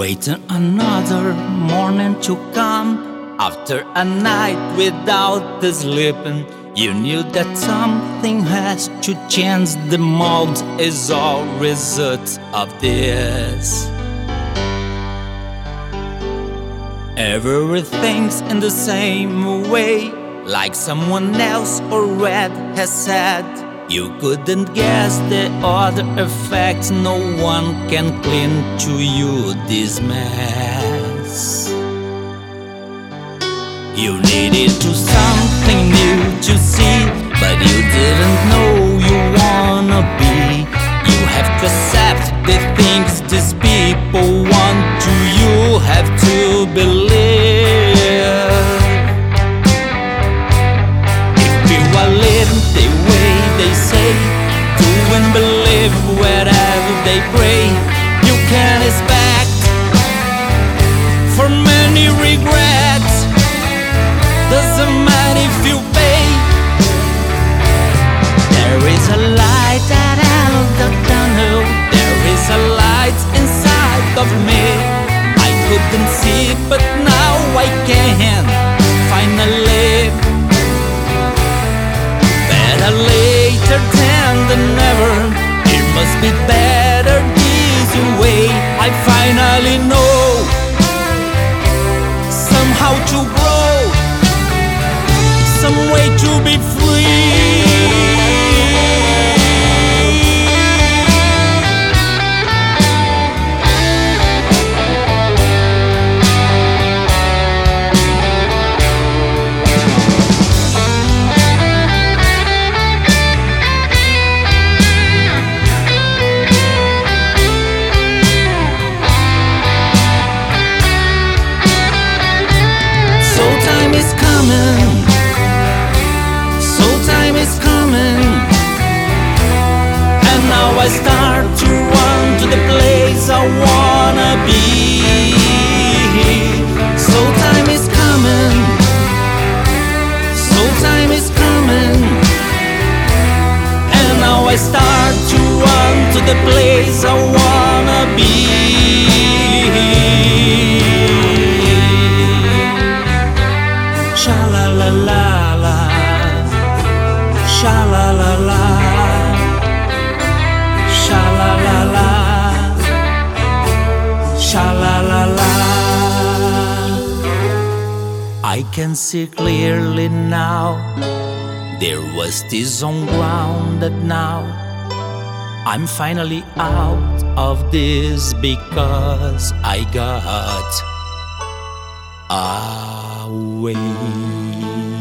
Waiting another morning to come. After a night without the sleeping, you knew that something has to change. The mold is all result of this. Everything's in the same way, like someone else already has said. You couldn't guess the other effects. No one can clean to you this mess. You needed to something new to see, but you didn't know you wanna be. You have to accept the things these people want to. You have to believe. If you are living the way they say, do and believe wherever they pray, you can expect for many regrets. Doesn't matter if you pay. There is a light at the end of the tunnel. There is a light inside of me. I couldn't see, but now I can. Finally, better later than never. It must be better this way. I finally know somehow to grow, some way to be free. I start to run to the place I wanna be. So time is coming, so time is coming, and now I start to run to the place I wanna be. Sha la la la la, sha la la la. Sha-la-la-la, sha-la-la-la. I can see clearly now. There was this on ground that now I'm finally out of this because I got away.